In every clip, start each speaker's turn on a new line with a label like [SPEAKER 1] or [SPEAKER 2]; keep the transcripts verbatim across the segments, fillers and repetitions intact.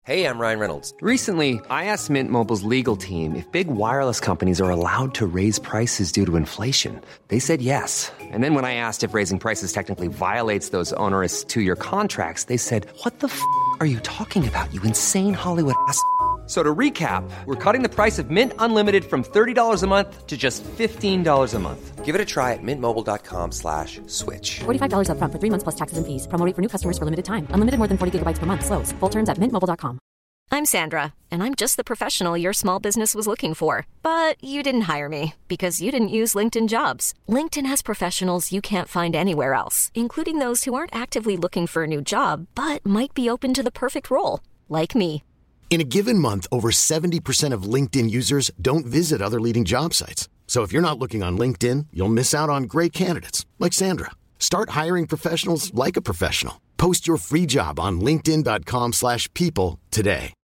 [SPEAKER 1] Hey, I'm Ryan Reynolds.
[SPEAKER 2] Recently, I asked Mint Mobile's legal team if big wireless companies are allowed to raise prices due to inflation. They said yes. And then when I asked if raising prices technically violates those onerous two-year contracts, they said, what the f*** are you talking about, you insane Hollywood ass f- So to recap, we're cutting the price of Mint Unlimited from thirty dollars a month to just fifteen dollars a month.
[SPEAKER 1] Give it a try at mintmobile.com slash switch.
[SPEAKER 3] forty-five dollars up front for three months plus taxes and fees. Promo rate for new customers for limited time. Unlimited more than forty gigabytes per month. Slows full terms at mint mobile dot com.
[SPEAKER 4] I'm Sandra, and I'm just the professional your small business was looking for. But you didn't hire me because you didn't use LinkedIn Jobs. LinkedIn has professionals you can't find anywhere else, including those who aren't actively looking for a new job, but might be open to the perfect role, like me.
[SPEAKER 5] In a given month, over seventy percent of LinkedIn users don't visit other leading job sites. So if you're not looking on LinkedIn, you'll miss out on great candidates like Sandra. Start hiring professionals like a professional. Post your free job on linkedin.com slash people today.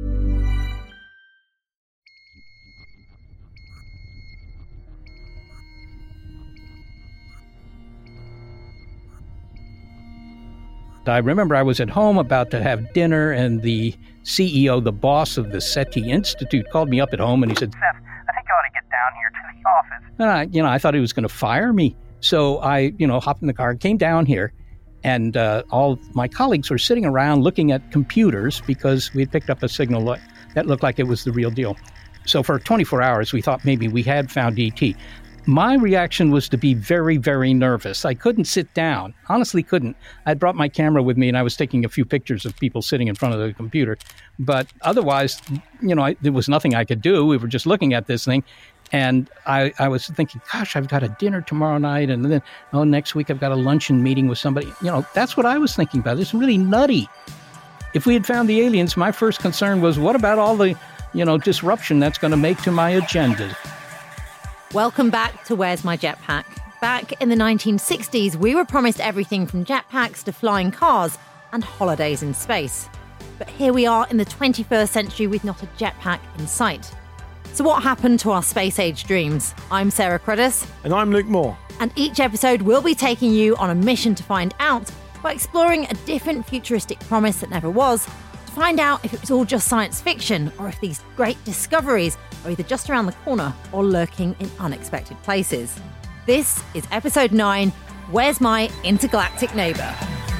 [SPEAKER 6] I remember I was at home about to have dinner, and the C E O, the boss of the SETI Institute, called me up at home, and he said,
[SPEAKER 7] Seth, I think you ought to get down here to the office.
[SPEAKER 6] And I, you know, I thought he was going to fire me. So I, you know, hopped in the car, came down here, and uh, all my colleagues were sitting around looking at computers because we had picked up a signal that looked like it was the real deal. So for twenty-four hours, we thought maybe we had found E T. My reaction was to be very, very nervous. I couldn't sit down. Honestly, couldn't. I'd brought my camera with me, and I was taking a few pictures of people sitting in front of the computer. But otherwise, you know, I, there was nothing I could do. We were just looking at this thing. And I, I was thinking, gosh, I've got a dinner tomorrow night. And then, oh, next week I've got a luncheon meeting with somebody. You know, that's what I was thinking about. It's really nutty. If we had found the aliens, my first concern was, what about all the, you know, disruption that's going to make to my agenda?
[SPEAKER 8] Welcome back to Where's My Jetpack? Back in the nineteen sixties, we were promised everything from jetpacks to flying cars and holidays in space. But here we are in the twenty-first century with not a jetpack in sight. So what happened to our space-age dreams? I'm Sarah Cruddas.
[SPEAKER 9] And I'm Luke Moore.
[SPEAKER 8] And each episode we'll be taking you on a mission to find out by exploring a different futuristic promise that never was, to find out if it was all just science fiction or if these great discoveries are either just around the corner or lurking in unexpected places. This is episode nine, Where's My Intergalactic Neighbour?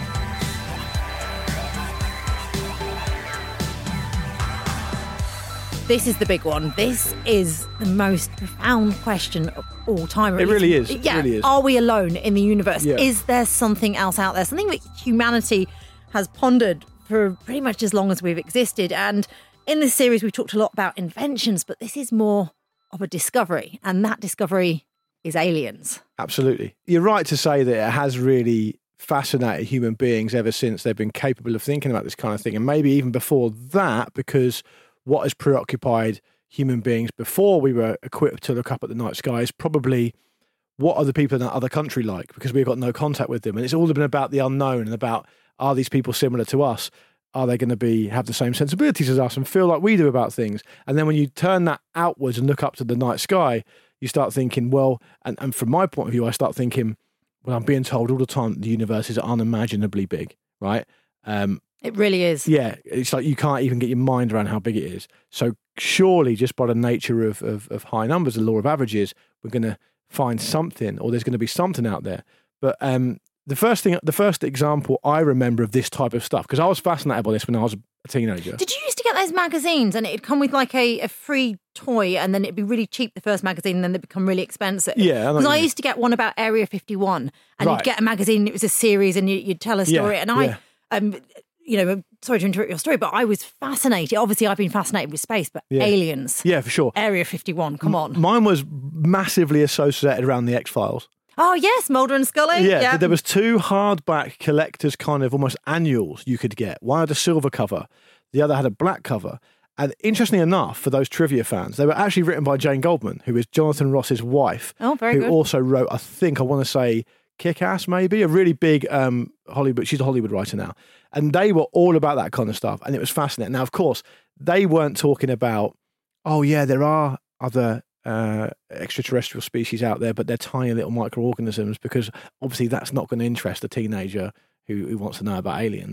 [SPEAKER 8] This is the big one. This is the most profound question of all time.
[SPEAKER 9] It really is.
[SPEAKER 8] Yeah.
[SPEAKER 9] It really is.
[SPEAKER 8] Are we alone in the universe?
[SPEAKER 9] Yeah.
[SPEAKER 8] Is there something else out there? Something that humanity has pondered for pretty much as long as we've existed. And in this series, we've talked a lot about inventions, but this is more of a discovery. And that discovery is aliens.
[SPEAKER 9] Absolutely. You're right to say that it has really fascinated human beings ever since they've been capable of thinking about this kind of thing. And maybe even before that, because what has preoccupied human beings before we were equipped to look up at the night sky is probably what are the people in that other country like, because we've got no contact with them. And it's all been about the unknown and about, are these people similar to us? Are they going to be have the same sensibilities as us and feel like we do about things? And then when you turn that outwards and look up to the night sky, you start thinking, well, and, and from my point of view, I start thinking, well, I'm being told all the time that the universe is unimaginably big, right? Um,
[SPEAKER 8] It really is.
[SPEAKER 9] Yeah, it's like you can't even get your mind around how big it is. So surely just by the nature of, of, of high numbers, the law of averages, we're going to find something, or there's going to be something out there. But um, the first thing, the first example I remember of this type of stuff, because I was fascinated by this when I was a teenager.
[SPEAKER 8] Did you used to get those magazines and it'd come with like a, a free toy and then it'd be really cheap, the first magazine, and then they'd become really expensive?
[SPEAKER 9] Yeah.
[SPEAKER 8] Because I, I used to get one about Area fifty-one and
[SPEAKER 9] right.
[SPEAKER 8] you'd get a magazine and it was a series and you, you'd tell a story.
[SPEAKER 9] Yeah,
[SPEAKER 8] and I,
[SPEAKER 9] yeah.
[SPEAKER 8] um, you know, sorry to interrupt your story, but I was fascinated. Obviously, I've been fascinated with space, but
[SPEAKER 9] yeah.
[SPEAKER 8] aliens.
[SPEAKER 9] Yeah, for sure.
[SPEAKER 8] Area fifty-one, come on.
[SPEAKER 9] M- mine was massively associated around the X-Files.
[SPEAKER 8] Oh, yes, Mulder and Scully.
[SPEAKER 9] Yeah,
[SPEAKER 8] yeah.
[SPEAKER 9] there was two hardback collectors kind of almost annuals you could get. One had a silver cover, the other had a black cover. And interestingly enough, for those trivia fans, they were actually written by Jane Goldman, who is Jonathan Ross's wife.
[SPEAKER 8] Oh, very
[SPEAKER 9] who
[SPEAKER 8] good.
[SPEAKER 9] Who also wrote, I think, I want to say, Kick-Ass maybe, a really big um, Hollywood, she's a Hollywood writer now. And they were all about that kind of stuff. And it was fascinating. Now, of course, they weren't talking about, oh yeah, there are other uh, extraterrestrial species out there, but they're tiny little microorganisms, because obviously that's not going to interest a teenager who, who wants to know about aliens.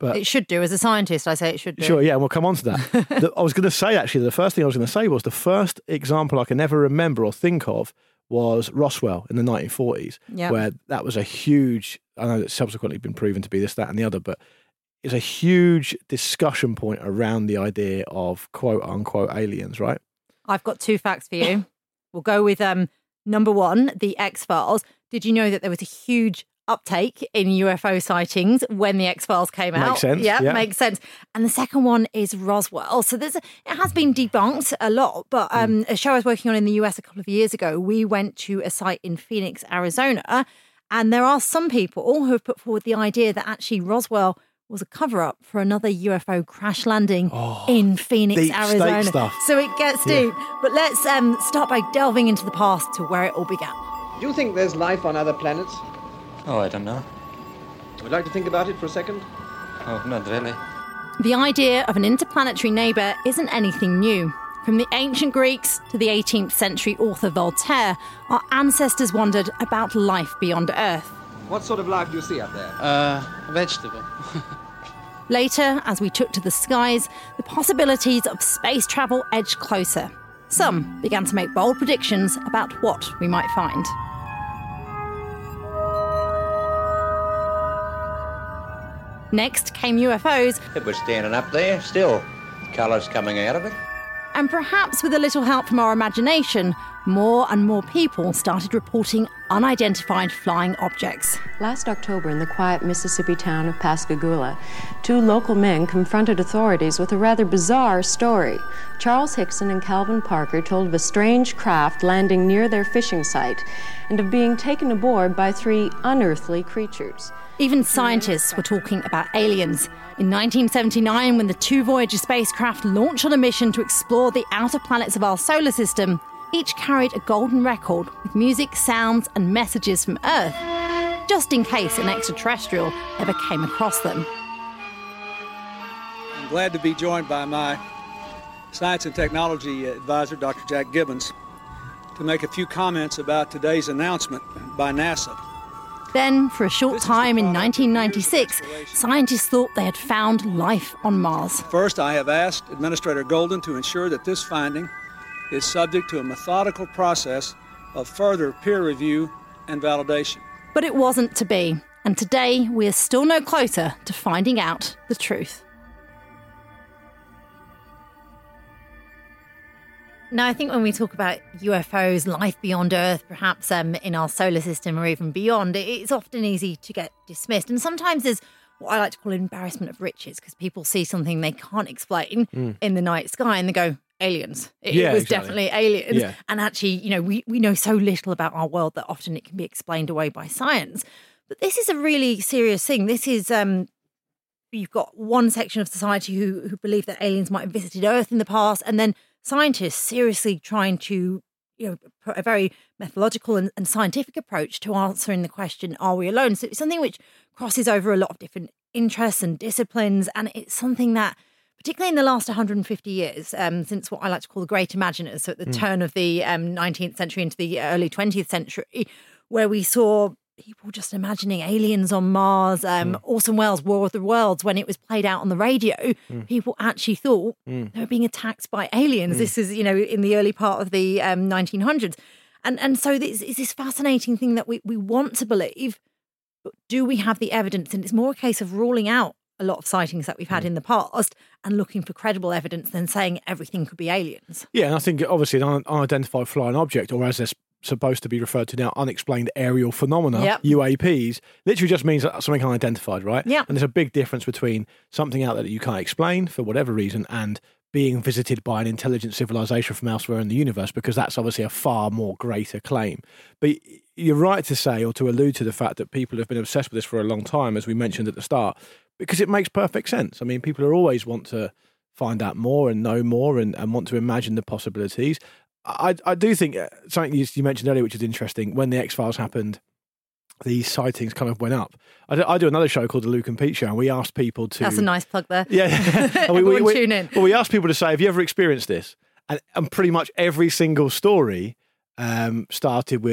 [SPEAKER 9] But
[SPEAKER 8] it should do. As a scientist, I say it should do.
[SPEAKER 9] Sure, yeah, and we'll come on to that. the, I was going to say, actually, the first thing I was going to say was the first example I can ever remember or think of was Roswell in the nineteen forties,
[SPEAKER 8] Yep.
[SPEAKER 9] where that was a huge, I know it's subsequently been proven to be this, that, and the other, but it's a huge discussion point around the idea of quote-unquote aliens, right?
[SPEAKER 8] I've got two facts for you. We'll go with um, number one, the X-Files. Did you know that there was a huge uptake in U F O sightings when the X-Files came out?
[SPEAKER 9] Makes sense,
[SPEAKER 8] Yeah,
[SPEAKER 9] yeah.
[SPEAKER 8] makes sense. And the second one is Roswell. So there's a, it has been debunked a lot, but um, a show I was working on in the U S a couple of years ago, we went to a site in Phoenix, Arizona, and there are some people who have put forward the idea that actually Roswell was a cover-up for another U F O crash landing
[SPEAKER 9] Oh,
[SPEAKER 8] in Phoenix,
[SPEAKER 9] deep state
[SPEAKER 8] Arizona.
[SPEAKER 9] stuff.
[SPEAKER 8] So it gets
[SPEAKER 9] Yeah.
[SPEAKER 8] deep. But let's um, start by delving into the past to where it all began.
[SPEAKER 10] Do you think there's life on other planets?
[SPEAKER 11] Oh, I don't know.
[SPEAKER 10] Would you like to think about it for a second?
[SPEAKER 11] Oh, not really.
[SPEAKER 8] The idea of an interplanetary neighbour isn't anything new. From the ancient Greeks to the eighteenth century author Voltaire, our ancestors wondered about life beyond Earth.
[SPEAKER 10] What sort of life do you see up there?
[SPEAKER 11] Uh, vegetable.
[SPEAKER 8] Later, as we took to the skies, the possibilities of space travel edged closer. Some began to make bold predictions about what we might find. Next came U F Os,
[SPEAKER 12] It was standing up there, still. Colours coming out of it.
[SPEAKER 8] and perhaps with a little help from our imagination, more and more people started reporting unidentified flying objects.
[SPEAKER 13] Last October, in the quiet Mississippi town of Pascagoula, two local men confronted authorities with a rather bizarre story. Charles Hickson and Calvin Parker told of a strange craft landing near their fishing site and of being taken aboard by three unearthly creatures.
[SPEAKER 8] Even scientists were talking about aliens. In nineteen seventy-nine, when the two Voyager spacecraft launched on a mission to explore the outer planets of our solar system, each carried a golden record with music, sounds, and messages from Earth, just in case an extraterrestrial ever came across them.
[SPEAKER 14] I'm glad to be joined by my science and technology advisor, Doctor Jack Gibbons, to make a few comments about today's announcement by NASA.
[SPEAKER 8] Then, for a short time in nineteen ninety-six, scientists thought they had found life on Mars.
[SPEAKER 14] First, I have asked Administrator Golden to ensure that this finding is subject to a methodical process of further peer review and validation.
[SPEAKER 8] But it wasn't to be, and today we are still no closer to finding out the truth. Now, I think when we talk about U F Os, life beyond Earth, perhaps um, in our solar system or even beyond, it's often easy to get dismissed. And sometimes there's what I like to call embarrassment of riches, because people see something they can't explain mm. in the night sky and they go, aliens. It,
[SPEAKER 9] yeah,
[SPEAKER 8] it was
[SPEAKER 9] exactly.
[SPEAKER 8] definitely aliens.
[SPEAKER 9] Yeah.
[SPEAKER 8] And actually, you know, we, we know so little about our world that often it can be explained away by science. But this is a really serious thing. This is, um, you've got one section of society who, who believe that aliens might have visited Earth in the past, and then scientists seriously trying to, you know, put a very methodological and, and scientific approach to answering the question, are we alone? So it's something which crosses over a lot of different interests and disciplines, and it's something that, particularly in the last one hundred fifty years, um, since what I like to call the Great Imaginers, so at the mm. turn of the um, nineteenth century into the early twentieth century, where we saw people just imagining aliens on Mars, um, mm. Orson Welles' War of the Worlds, when it was played out on the radio, mm. people actually thought mm. they were being attacked by aliens. Mm. This is, you know, in the early part of the um, nineteen hundreds. And and so this is this fascinating thing that we, we want to believe, but do we have the evidence? And it's more a case of ruling out a lot of sightings that we've had mm. in the past and looking for credible evidence than saying everything could be aliens.
[SPEAKER 9] Yeah, and I think obviously an un- unidentified flying object, or as they're supposed to be referred to now, unexplained aerial phenomena,
[SPEAKER 8] yep.
[SPEAKER 9] U A Ps, literally just means something unidentified, right?
[SPEAKER 8] Yeah.
[SPEAKER 9] And there's a big difference between something out there that you can't explain for whatever reason and being visited by an intelligent civilization from elsewhere in the universe, because that's obviously a far more greater claim. But you're right to say, or to allude to the fact that people have been obsessed with this for a long time, as we mentioned at the start, because it makes perfect sense. I mean, people are always want to find out more and know more and, and want to imagine the possibilities. I, I do think something you, you mentioned earlier, which is interesting, when the X-Files happened, the sightings kind of went up. I do, I do another show called The Luke and Pete Show, and we asked people to...
[SPEAKER 8] That's a nice plug there.
[SPEAKER 9] Yeah.
[SPEAKER 8] Everyone
[SPEAKER 9] we, we, we,
[SPEAKER 8] tune in.
[SPEAKER 9] Well, we asked people to say, have you ever experienced this? And, and pretty much every single story um, started with,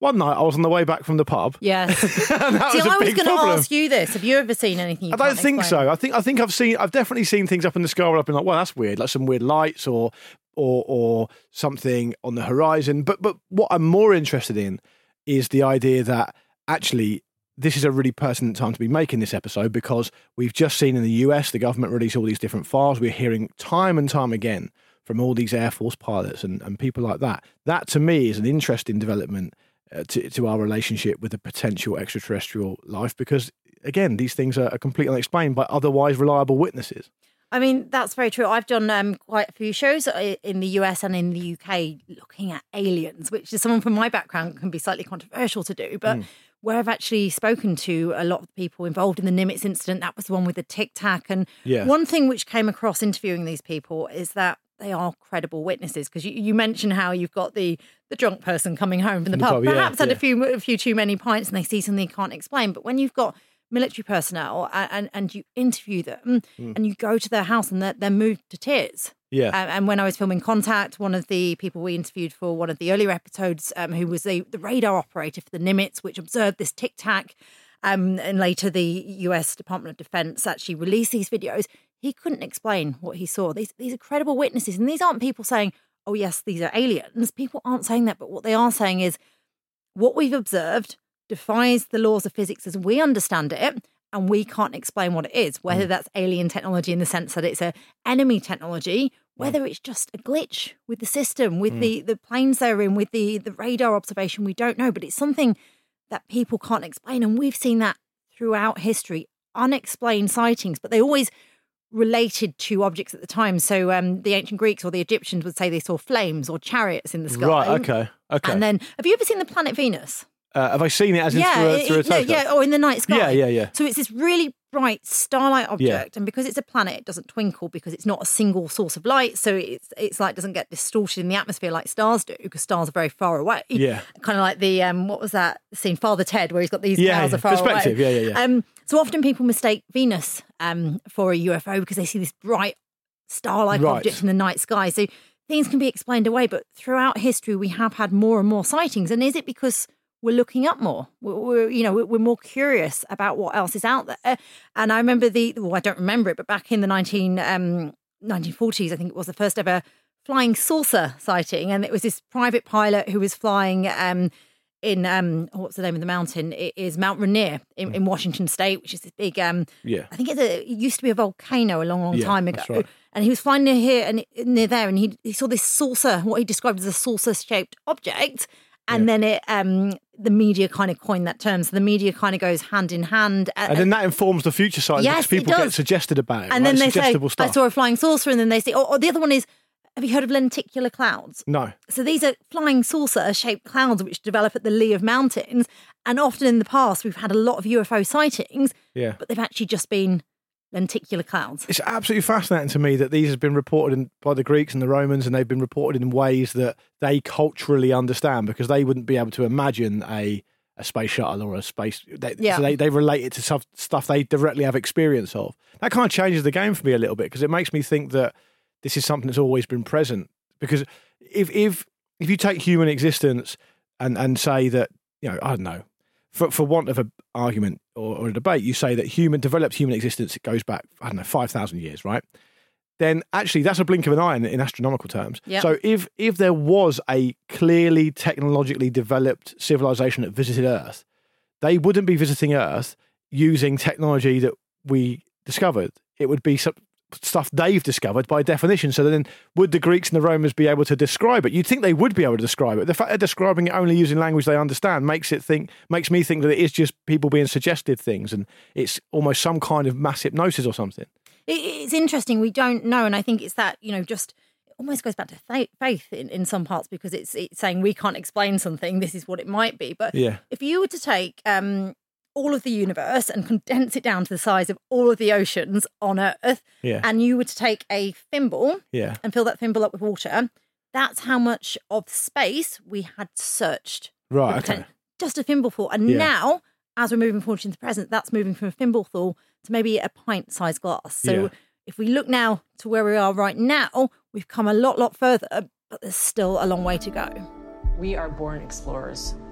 [SPEAKER 9] One night I was on the way back from the pub.
[SPEAKER 8] Yes.
[SPEAKER 9] and that
[SPEAKER 8] See,
[SPEAKER 9] was a
[SPEAKER 8] I was
[SPEAKER 9] big
[SPEAKER 8] going to
[SPEAKER 9] problem.
[SPEAKER 8] ask you this. Have you ever seen anything you
[SPEAKER 9] I don't
[SPEAKER 8] can't
[SPEAKER 9] think
[SPEAKER 8] explain?
[SPEAKER 9] so. I think I think I've seen I've definitely seen things up in the sky where I've been like, well, that's weird, like some weird lights or or or something on the horizon. But but what I'm more interested in is the idea that actually this is a really pertinent time to be making this episode, because we've just seen in the U S the government release all these different files. We're hearing time and time again from all these Air Force pilots and, and people like that. That to me is an interesting development uh, to, to our relationship with a potential extraterrestrial life, because again, these things are, are completely unexplained by otherwise reliable witnesses.
[SPEAKER 8] I mean, that's very true. I've done um, quite a few shows in the U S and in the U K looking at aliens, which is someone from my background can be slightly controversial to do. But mm. where I've actually spoken to a lot of the people involved in the Nimitz incident, that was the one with the Tic Tac. And
[SPEAKER 9] yeah.
[SPEAKER 8] one thing which came across interviewing these people is that they are credible witnesses, because you, you mentioned how you've got the, the drunk person coming home from the, the pub, pub, perhaps yeah, had yeah. a few a few too many pints and they see something they can't explain. But when you've got military personnel and, and, and you interview them mm. and you go to their house and they're, they're moved to tears.
[SPEAKER 9] Yeah.
[SPEAKER 8] Um, and when I was filming Contact, one of the people we interviewed for one of the earlier episodes, um, who was the, the radar operator for the Nimitz, which observed this Tic Tac, um, and later the U S Department of Defense actually released these videos, he couldn't explain what he saw. These, these are credible witnesses. And these aren't people saying, oh, yes, these are aliens. People aren't saying that. But what they are saying is what we've observed defies the laws of physics as we understand it, and we can't explain what it is, whether that's alien technology in the sense that it's a enemy technology, whether it's just a glitch with the system, with mm. the, the planes they're in, with the, the radar observation, we don't know. But it's something that people can't explain, and we've seen that throughout history, unexplained sightings, but they always related to objects at the time. So um, the ancient Greeks or the Egyptians would say they saw flames or chariots in the sky.
[SPEAKER 9] Right, okay, okay.
[SPEAKER 8] And then, have you ever seen the planet Venus?
[SPEAKER 9] Uh, have I seen it as in
[SPEAKER 8] yeah,
[SPEAKER 9] through a, through a
[SPEAKER 8] it,
[SPEAKER 9] telescope?
[SPEAKER 8] Yeah, yeah, or in the night sky.
[SPEAKER 9] Yeah, yeah, yeah.
[SPEAKER 8] So it's this really bright starlight object,
[SPEAKER 9] Yeah.
[SPEAKER 8] and because it's a planet, it doesn't twinkle because it's not a single source of light. So it's it's like doesn't get distorted in the atmosphere like stars do, because stars are very far away.
[SPEAKER 9] Yeah.
[SPEAKER 8] Kind of like the um, what was that scene, Father Ted, where he's got these
[SPEAKER 9] Yeah,
[SPEAKER 8] clouds are far
[SPEAKER 9] perspective.
[SPEAKER 8] away.
[SPEAKER 9] Yeah, yeah, yeah.
[SPEAKER 8] Um, so often people mistake Venus um for a U F O because they see this bright star-like
[SPEAKER 9] Right.
[SPEAKER 8] object in the night sky. So things can be explained away, but throughout history we have had more and more sightings. And is it because we're looking up more? We're, we're you know we're more curious about what else is out there? And I remember the well, I don't remember it, but back in the nineteen um, nineteen forties, I think it was the first ever flying saucer sighting, and it was this private pilot who was flying um, in um, what's the name of the mountain? It is Mount Rainier in, in Washington State, which is this big. Um,
[SPEAKER 9] Yeah.
[SPEAKER 8] I think it's a, it used to be a volcano a long, long
[SPEAKER 9] Yeah,
[SPEAKER 8] time ago.
[SPEAKER 9] that's right.
[SPEAKER 8] And he was flying near here and near there, and he he saw this saucer, what he described as a saucer-shaped object. And then it, um, the media kind of coined that term. So the media kind of goes hand in hand.
[SPEAKER 9] And then that informs the future sightings,
[SPEAKER 8] Yes,
[SPEAKER 9] because
[SPEAKER 8] it
[SPEAKER 9] people get
[SPEAKER 8] does.
[SPEAKER 9] suggested about it.
[SPEAKER 8] And
[SPEAKER 9] right?
[SPEAKER 8] then they say,
[SPEAKER 9] Suggestible stuff.
[SPEAKER 8] I saw a flying saucer. And then they say, or, or the other one is, have you heard of lenticular clouds?
[SPEAKER 9] No.
[SPEAKER 8] So these are flying saucer-shaped clouds which develop at the lee of mountains. And often in the past, we've had a lot of U F O sightings,
[SPEAKER 9] Yeah.
[SPEAKER 8] but they've actually just been lenticular clouds.
[SPEAKER 9] It's absolutely fascinating to me that these have been reported in, by the Greeks and the Romans, and they've been reported in ways that they culturally understand, because they wouldn't be able to imagine a, a space shuttle or a space. They,
[SPEAKER 8] Yeah.
[SPEAKER 9] So they, they relate it to some stuff they directly have experience of. That kind of changes the game for me a little bit, because it makes me think that this is something that's always been present. Because if if if you take human existence and, and say that, you know, I don't know, for for want of an argument or, or a debate, you say that human developed human existence, it goes back, I don't know, five thousand years, right? Then actually that's a blink of an eye in, in astronomical terms.
[SPEAKER 8] Yep.
[SPEAKER 9] So if if there was a clearly technologically developed civilization that visited Earth, they wouldn't be visiting Earth using technology that we discovered. It would be some stuff they've discovered by definition. So then would the Greeks and the Romans be able to describe it? You'd think they would be able to describe it. The fact they're describing it only using language they understand makes it think makes me think that it is just people being suggested things, and it's almost some kind of mass hypnosis or something.
[SPEAKER 8] It, it's interesting. We don't know. And I think it's that, you know, just it almost goes back to fa- faith in, in some parts, because it's, it's saying we can't explain something. This is what it might be. But
[SPEAKER 9] Yeah.
[SPEAKER 8] if you were to take um, all of the universe and condense it down to the size of all of the oceans on Earth,
[SPEAKER 9] Yeah.
[SPEAKER 8] and you were to take a thimble
[SPEAKER 9] Yeah.
[SPEAKER 8] and fill that thimble up with water, that's how much of space we had searched.
[SPEAKER 9] Right,
[SPEAKER 8] with
[SPEAKER 9] okay.
[SPEAKER 8] poten- Just a thimbleful. And
[SPEAKER 9] Yeah.
[SPEAKER 8] now, as we're moving forward into the present, that's moving from a thimbleful to maybe a pint-sized glass. So
[SPEAKER 9] Yeah.
[SPEAKER 8] if we look now to where we are right now, we've come a lot, lot further, but there's still a long way to go.
[SPEAKER 15] We are born explorers.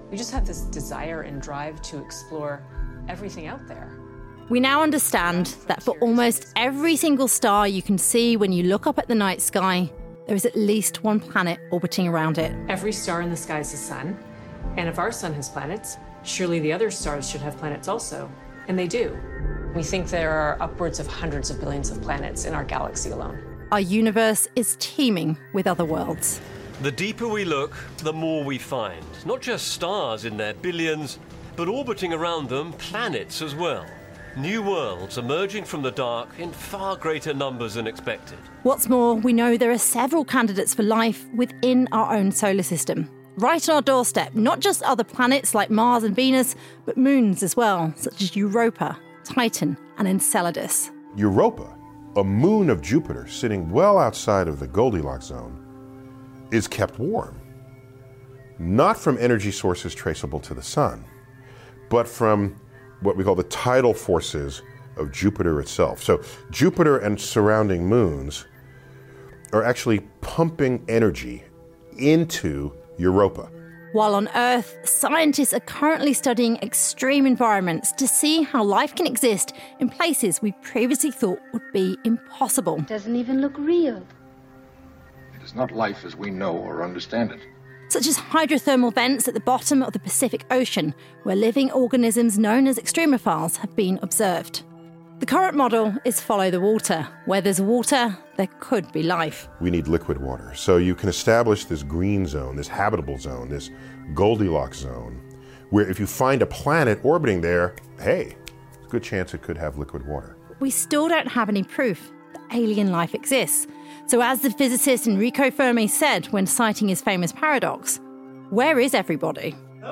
[SPEAKER 15] We just have this desire and drive to explore everything out there.
[SPEAKER 8] We now understand that for almost every single star you can see when you look up at the night sky, there is at least one planet orbiting around it.
[SPEAKER 15] Every star in the sky is a sun, and if our sun has planets, surely the other stars should have planets also, and they do. We think there are upwards of hundreds of billions of planets in our galaxy alone.
[SPEAKER 8] Our universe is teeming with other worlds.
[SPEAKER 16] The deeper we look, the more we find. Not just stars in their billions, but orbiting around them, planets as well. New worlds emerging from the dark in far greater numbers than expected.
[SPEAKER 8] What's more, we know there are several candidates for life within our own solar system. Right on our doorstep, not just other planets like Mars and Venus, but moons as well, such as Europa, Titan, and Enceladus.
[SPEAKER 17] Europa, a moon of Jupiter sitting well outside of the Goldilocks zone, is kept warm. Not from energy sources traceable to the sun, but from what we call the tidal forces of Jupiter itself. So Jupiter and surrounding moons are actually pumping energy into Europa.
[SPEAKER 8] While on Earth, scientists are currently studying extreme environments to see how life can exist in places we previously thought would be impossible.
[SPEAKER 18] Doesn't even look real.
[SPEAKER 19] It is not life as we know or understand it.
[SPEAKER 8] Such as hydrothermal vents at the bottom of the Pacific Ocean, where living organisms known as extremophiles have been observed. The current model is follow the water. Where there's water, there could be life.
[SPEAKER 17] We need liquid water. So you can establish this green zone, this habitable zone, this Goldilocks zone, where if you find a planet orbiting there, hey, there's a good chance it could have liquid water.
[SPEAKER 8] We still don't have any proof that alien life exists. So as the physicist Enrico Fermi said when citing his famous paradox, where is everybody?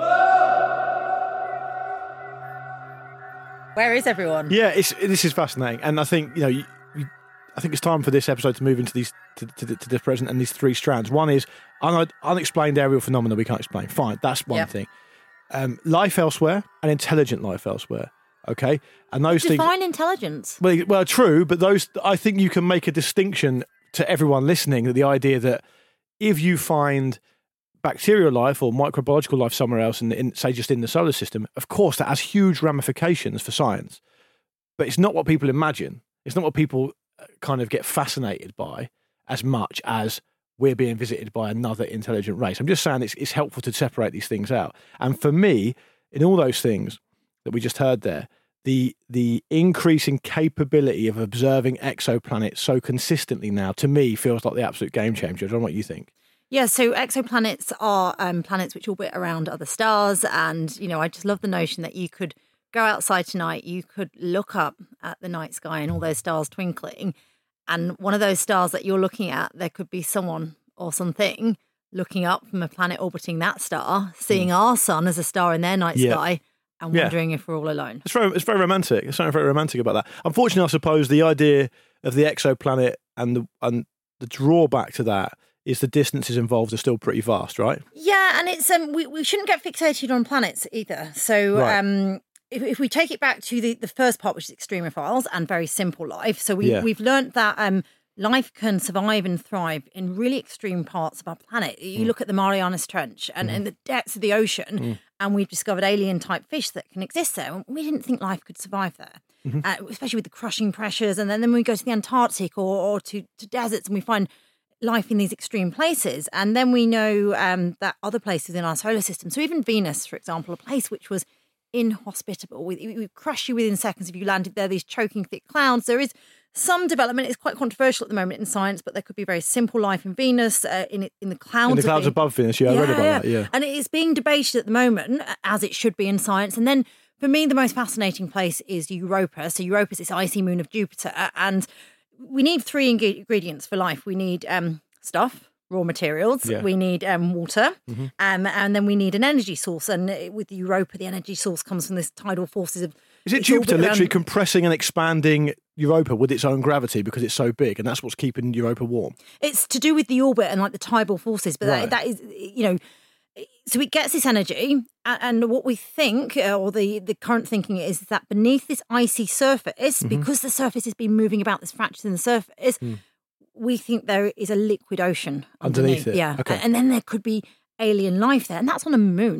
[SPEAKER 8] Where is everyone?
[SPEAKER 9] Yeah, it's, this is fascinating. And I think, you know, you, you, I think it's time for this episode to move into these to, to, the, to the present and these three strands. One is un, unexplained aerial phenomena we can't explain. Fine, that's one yep. thing. Um, life elsewhere and intelligent life elsewhere. Okay, and those
[SPEAKER 8] Define
[SPEAKER 9] things.
[SPEAKER 8] Define intelligence.
[SPEAKER 9] Well, well, true, but those I think you can make a distinction to everyone listening, that the idea that if you find bacterial life or microbiological life somewhere else, in, in say just in the solar system, of course that has huge ramifications for science. But it's not what people imagine. It's not what people kind of get fascinated by as much as we're being visited by another intelligent race. I'm just saying it's, it's helpful to separate these things out. And for me, in all those things that we just heard there, the the increasing capability of observing exoplanets so consistently now, to me, feels like the absolute game changer. I don't know what you think.
[SPEAKER 8] Yeah, so exoplanets are um, planets which orbit around other stars. And, you know, I just love the notion that you could go outside tonight, you could look up at the night sky and all those stars twinkling. And one of those stars that you're looking at, there could be someone or something looking up from a planet orbiting that star, seeing mm. our sun as a star in their night
[SPEAKER 9] yeah.
[SPEAKER 8] sky, and wondering yeah. if we're all alone.
[SPEAKER 9] It's very, it's very romantic. There's something very romantic about that. Unfortunately, I suppose the idea of the exoplanet and the and the drawback to that is the distances involved are still pretty vast, right?
[SPEAKER 8] Yeah, and it's um we, we shouldn't get fixated on planets either. So right. um if, if we take it back to the, the first part, which is extremophiles and very simple life. So we, yeah. we've learnt that um life can survive and thrive in really extreme parts of our planet. You mm. look at the Marianas Trench and in mm. the depths of the ocean, mm. and we've discovered alien-type fish that can exist there. We didn't think life could survive there, mm-hmm. uh, especially with the crushing pressures. And then, then we go to the Antarctic or, or to, to deserts, and we find life in these extreme places. And then we know um, that other places in our solar system, so even Venus, for example, a place which was inhospitable. We, we crush you within seconds if you landed there, these choking thick clouds. There is some development. It's quite controversial at the moment in science, but there could be very simple life in Venus, uh, in in the clouds.
[SPEAKER 9] In the clouds above Venus, yeah, I
[SPEAKER 8] yeah,
[SPEAKER 9] read about
[SPEAKER 8] yeah.
[SPEAKER 9] that, yeah.
[SPEAKER 8] And it is being debated at the moment, as it should be in science. And then, for me, the most fascinating place is Europa. So Europa is this icy moon of Jupiter, and we need three ingredients for life. We need um, stuff, raw materials. Yeah. We need um, water, mm-hmm. um, and then we need an energy source. And with Europa, the energy source comes from this tidal forces of.
[SPEAKER 9] Is it Jupiter literally compressing and expanding Europa with its own gravity because it's so big, and that's what's keeping Europa warm?
[SPEAKER 8] It's to do with the orbit and like the tidal forces, but right. that, that is, you know, so it gets this energy, and what we think, or the, the current thinking is that beneath this icy surface, mm-hmm. because the surface has been moving about, this fractures in the surface, mm. we think there is a liquid ocean underneath. underneath it. Yeah, okay. And then there could be alien life there, and that's on a moon.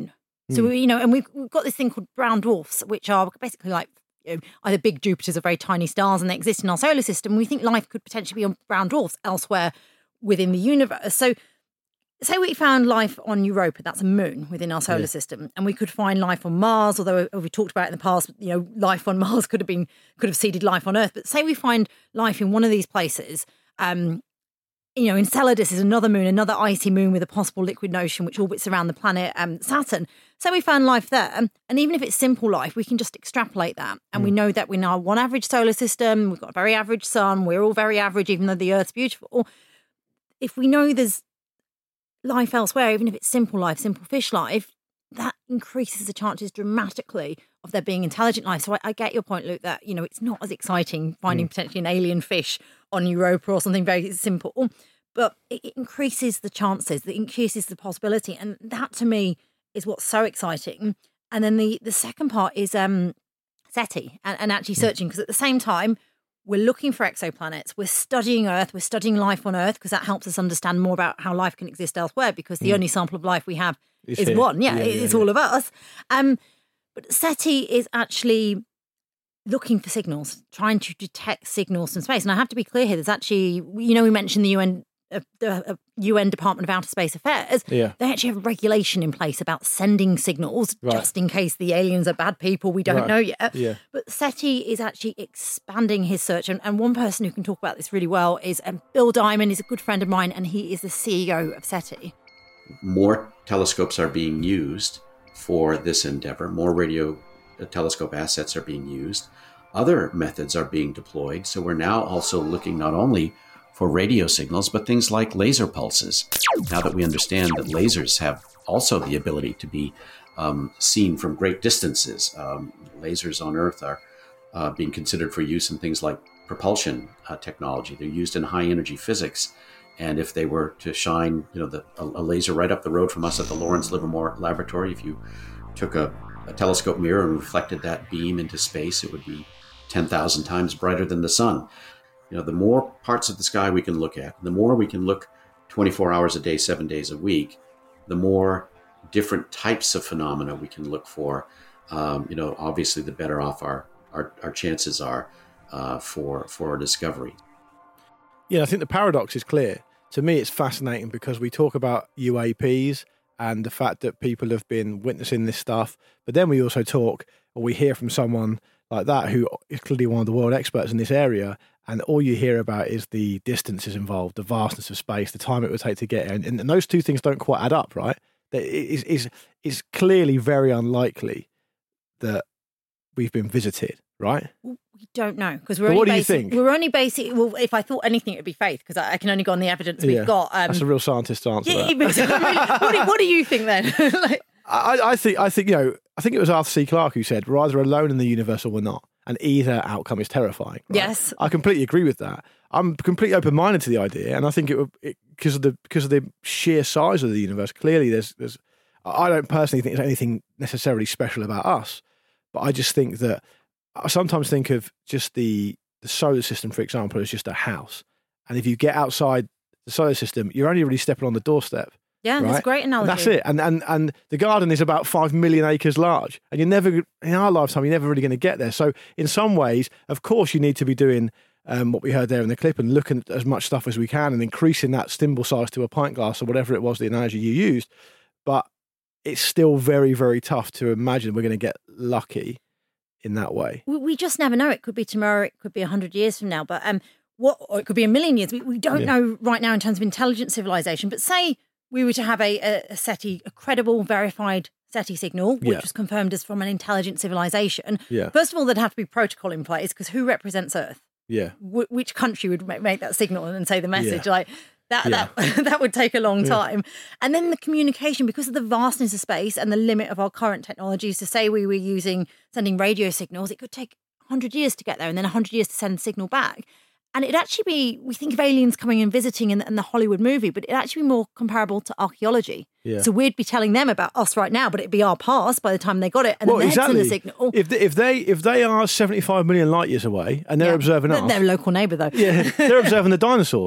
[SPEAKER 8] So,
[SPEAKER 9] Mm.
[SPEAKER 8] we, you know, and we've, we've got this thing called brown dwarfs, which are basically like you know, either big Jupiters or very tiny stars, and they exist in our solar system. We think life could potentially be on brown dwarfs elsewhere within the universe. So, say we found life on Europa, that's a moon within our solar
[SPEAKER 9] Yeah.
[SPEAKER 8] system, and we could find life on Mars, although we talked about it in the past, you know, life on Mars could have been could have seeded life on Earth. But say we find life in one of these places, um, you know, Enceladus is another moon, another icy moon with a possible liquid ocean which orbits around the planet um, Saturn. So we found life there, and even if it's simple life, we can just extrapolate that, and mm. we know that we're now one average solar system. We've got a very average sun. We're all very average, even though the Earth's beautiful. If we know there's life elsewhere, even if it's simple life, simple fish life, that increases the chances dramatically of there being intelligent life. So I, I get your point, Luke, that, you know, it's not as exciting finding mm. potentially an alien fish on Europa or something very simple, but it, it increases the chances, it increases the possibility. And that to me is what's so exciting. And then the, the second part is um, SETI and, and actually searching, because at the same time, we're looking for exoplanets. We're studying Earth. We're studying life on Earth because that helps us understand more about how life can exist elsewhere, because the mm. only sample of life we have it's is here. one. Yeah, yeah it's yeah, all yeah. of us. Um, but SETI is actually looking for signals, trying to detect signals from space. And I have to be clear here, there's actually, you know, we mentioned the U N uh, the uh, U N Department of Outer Space Affairs.
[SPEAKER 9] Yeah.
[SPEAKER 8] They actually have a regulation in place about sending signals right. just in case the aliens are bad people. We don't
[SPEAKER 9] right.
[SPEAKER 8] know yet.
[SPEAKER 9] Yeah.
[SPEAKER 8] But SETI is actually expanding his search. And, and one person who can talk about this really well is um, Bill Diamond. He's a good friend of mine, and he is the C E O of SETI.
[SPEAKER 18] More telescopes are being used for this endeavor. More radio telescope assets are being used. Other methods are being deployed. So we're now also looking not only for radio signals, but things like laser pulses. Now that we understand that lasers have also the ability to be um, seen from great distances, um, lasers on Earth are uh, being considered for use in things like propulsion uh, technology. They're used in high energy physics. And if they were to shine, you know, the, a, a laser right up the road from us at the Lawrence Livermore Laboratory, if you took a, a telescope mirror and reflected that beam into space, it would be ten thousand times brighter than the sun. You know, the more parts of the sky we can look at, the more we can look twenty-four hours a day, seven days a week, the more different types of phenomena we can look for. Um, you know, obviously, the better off our our, our chances are uh, for for a discovery.
[SPEAKER 9] Yeah, I think the paradox is clear. To me, it's fascinating because we talk about U A Ps and the fact that people have been witnessing this stuff, but then we also talk, or we hear from someone like that who is clearly one of the world experts in this area, and all you hear about is the distances involved, the vastness of space, the time it would take to get there, and, and those two things don't quite add up, right? It is is is clearly very unlikely that we've been visited, right?
[SPEAKER 8] We don't know, because we're
[SPEAKER 9] But
[SPEAKER 8] only
[SPEAKER 9] what do you
[SPEAKER 8] basic,
[SPEAKER 9] think?
[SPEAKER 8] we're only basic. Well, if I thought anything, it would be faith, because I, I can only go on the evidence we've
[SPEAKER 9] Yeah,
[SPEAKER 8] got. Um,
[SPEAKER 9] that's a real scientist answer.
[SPEAKER 8] yeah,
[SPEAKER 9] that.
[SPEAKER 8] but really, what, do, what do you think then? like,
[SPEAKER 9] I, I think I think you know I think it was Arthur C. Clarke who said we're either alone in the universe or we're not, and either outcome is terrifying. Right?
[SPEAKER 8] Yes,
[SPEAKER 9] I completely agree with that. I'm completely open minded to the idea, and I think it would because of the because of the sheer size of the universe. Clearly, there's there's I don't personally think there's anything necessarily special about us, but I just think that I sometimes think of just the the solar system, for example, as just a house, and if you get outside the solar system, you're only really stepping on the doorstep.
[SPEAKER 8] yeah,
[SPEAKER 9] Right?
[SPEAKER 8] that's a great analogy.
[SPEAKER 9] And that's it. And, and and the garden is about five million acres large. And you're never, in our lifetime, you're never really going to get there. So in some ways, of course, you need to be doing um, what we heard there in the clip and looking at as much stuff as we can and increasing that thimble size to a pint glass or whatever it was, the analogy you used. But it's still very, very tough to imagine we're going to get lucky in that way.
[SPEAKER 8] We, we just never know. It could be tomorrow. It could be a hundred years from now. But um, what? Or it could be a million years. We, we don't
[SPEAKER 9] Yeah.
[SPEAKER 8] know right now in terms of intelligent civilization. But say we were to have a, a, a SETI, a credible, verified SETI signal, which
[SPEAKER 9] Yeah.
[SPEAKER 8] was confirmed as from an intelligent civilization.
[SPEAKER 9] Yeah.
[SPEAKER 8] First of all, there'd have to be protocol in place, because who represents Earth?
[SPEAKER 9] Yeah.
[SPEAKER 8] Wh- which country would ma- make that signal and say the message?
[SPEAKER 9] Yeah.
[SPEAKER 8] Like that,
[SPEAKER 9] Yeah.
[SPEAKER 8] that that would take a long
[SPEAKER 9] Yeah.
[SPEAKER 8] time. And then the communication, because of the vastness of space and the limit of our current technologies. To say we were using sending radio signals, it could take one hundred years to get there, and then one hundred years to send the signal back. And it'd actually be, we think of aliens coming and visiting in, in the Hollywood movie, but it'd actually be more comparable to archaeology.
[SPEAKER 9] Yeah.
[SPEAKER 8] So we'd be telling them about us right now, but it'd be our past by the time they got it, and
[SPEAKER 9] Well,
[SPEAKER 8] then they'd send
[SPEAKER 9] exactly.
[SPEAKER 8] the signal.
[SPEAKER 9] If they, if they if they are seventy-five million light years away and they're
[SPEAKER 8] Yeah.
[SPEAKER 9] observing
[SPEAKER 8] They're-
[SPEAKER 9] us,
[SPEAKER 8] they're a local neighbour, though.
[SPEAKER 9] yeah, they're observing the dinosaurs.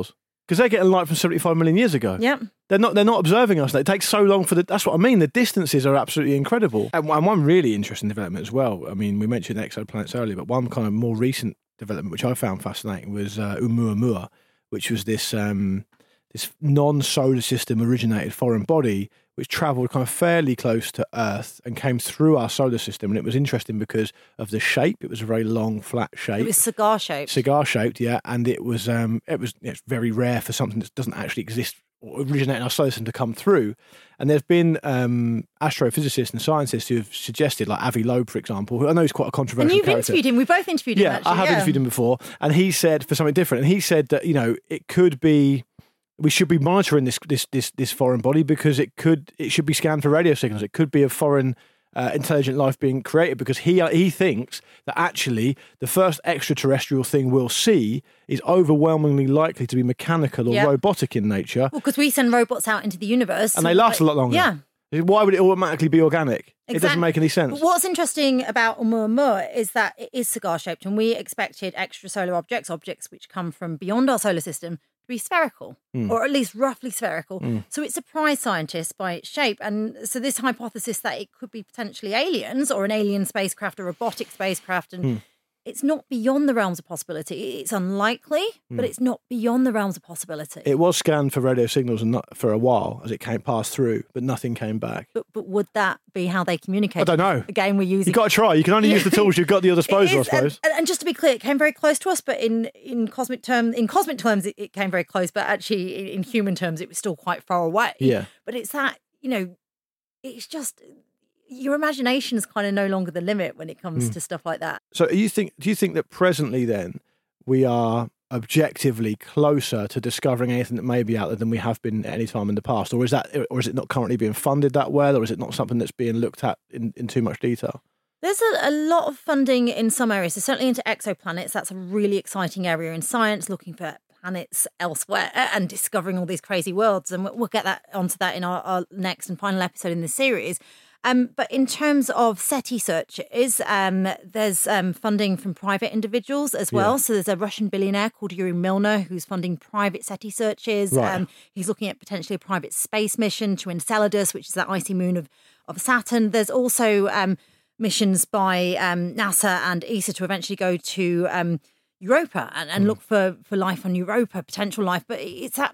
[SPEAKER 9] Because they're getting light from seventy-five million years ago.
[SPEAKER 8] Yep.
[SPEAKER 9] They're not. They're not observing us. It takes so long for the. That's what I mean. The distances are absolutely incredible. And, and one really interesting development as well. I mean, we mentioned exoplanets earlier, but one kind of more recent development, which I found fascinating, was uh, Oumuamua, which was this um, this non-solar system originated foreign body which travelled kind of fairly close to Earth and came through our solar system. And it was interesting because of the shape. It was a very long, flat shape.
[SPEAKER 8] It was cigar shaped.
[SPEAKER 9] Cigar shaped, yeah. And it was um, it was it's very rare for something that doesn't actually exist or originate in our solar system to come through. And there's been um, astrophysicists and scientists who have suggested, like Avi Loeb, for example, who I know is quite a controversial
[SPEAKER 8] And you've
[SPEAKER 9] character.
[SPEAKER 8] interviewed him. We both interviewed him,
[SPEAKER 9] Yeah,
[SPEAKER 8] actually.
[SPEAKER 9] I have
[SPEAKER 8] yeah.
[SPEAKER 9] interviewed him before. And he said, for something different, and he said that, you know, it could be... We should be monitoring this this this this foreign body because it could it should be scanned for radio signals. It could be a foreign uh, intelligent life being created because he he thinks that actually the first extraterrestrial thing we'll see is overwhelmingly likely to be mechanical or
[SPEAKER 8] Yep.
[SPEAKER 9] robotic in nature,
[SPEAKER 8] Well, because we send robots out into the universe.
[SPEAKER 9] and they last a lot longer.
[SPEAKER 8] Yeah.
[SPEAKER 9] Why would it automatically be organic? It doesn't
[SPEAKER 8] Exactly.
[SPEAKER 9] make any sense.
[SPEAKER 8] But what's interesting about Oumuamua is that it is cigar-shaped, and we expected extrasolar objects, objects which come from beyond our solar system, to be spherical,
[SPEAKER 9] Mm.
[SPEAKER 8] or at least roughly spherical.
[SPEAKER 9] Mm.
[SPEAKER 8] So it surprised scientists by its shape. And so this hypothesis that it could be potentially aliens or an alien spacecraft, a robotic spacecraft, and
[SPEAKER 9] Mm.
[SPEAKER 8] it's not beyond the realms of possibility. It's unlikely, but
[SPEAKER 9] Mm.
[SPEAKER 8] it's not beyond the realms of possibility.
[SPEAKER 9] It was scanned for radio signals and not for a while as it came passed through, but nothing came back.
[SPEAKER 8] But, but would that be how they communicate?
[SPEAKER 9] I don't know.
[SPEAKER 8] Again, we're using...
[SPEAKER 9] You've got to try. You can only use the tools you've got at your disposal, I
[SPEAKER 8] It is,
[SPEAKER 9] suppose.
[SPEAKER 8] And, and just to be clear, it came very close to us, but in, in cosmic term, in cosmic terms, it, it came very close. But actually, in, in human terms, it was still quite far away.
[SPEAKER 9] Yeah.
[SPEAKER 8] But it's that, you know, it's just your imagination is kind of no longer the limit when it comes
[SPEAKER 9] Mm.
[SPEAKER 8] to stuff like that.
[SPEAKER 9] So, you think? Do you think that presently, then, we are objectively closer to discovering anything that may be out there than we have been at any time in the past, or is that, or is it not currently being funded that well, or is it not something that's being looked at in, in too much detail?
[SPEAKER 8] There's a, a lot of funding in some areas, so certainly into exoplanets. That's a really exciting area in science, looking for planets elsewhere and discovering all these crazy worlds. And we'll, we'll get that onto that in our, our next and final episode in this series. Um, but in terms of SETI searches, um, there's um, funding from private individuals as well.
[SPEAKER 9] Yeah.
[SPEAKER 8] So there's a Russian billionaire called Yuri Milner who's funding private SETI searches.
[SPEAKER 9] Right.
[SPEAKER 8] Um, he's looking at potentially a private space mission to Enceladus, which is that icy moon of, of Saturn. There's also um, missions by um, NASA and E S A to eventually go to um, Europa and, and
[SPEAKER 9] Mm.
[SPEAKER 8] look for, for life on Europa, potential life. But it's that,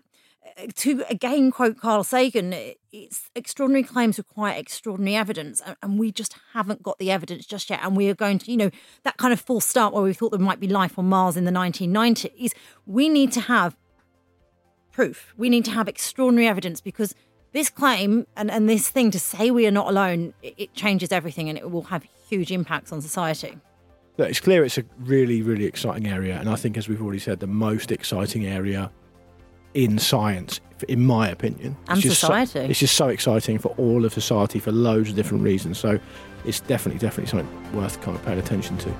[SPEAKER 8] to again quote Carl Sagan, it's extraordinary claims require extraordinary evidence, and, and we just haven't got the evidence just yet. And we are going to, you know, that kind of false start where we thought there might be life on Mars in the nineteen nineties. We need to have proof. We need to have extraordinary evidence because this claim and, and this thing to say we are not alone, it, it changes everything and it will have huge impacts on society.
[SPEAKER 9] Look, it's clear it's a really, really exciting area, and I think, as we've already said, the most exciting area in science, in my opinion.
[SPEAKER 8] And
[SPEAKER 9] It's just so-
[SPEAKER 8] society.
[SPEAKER 9] it's just so exciting for all of society for loads of different reasons. So it's definitely, definitely something worth kind of paying attention to.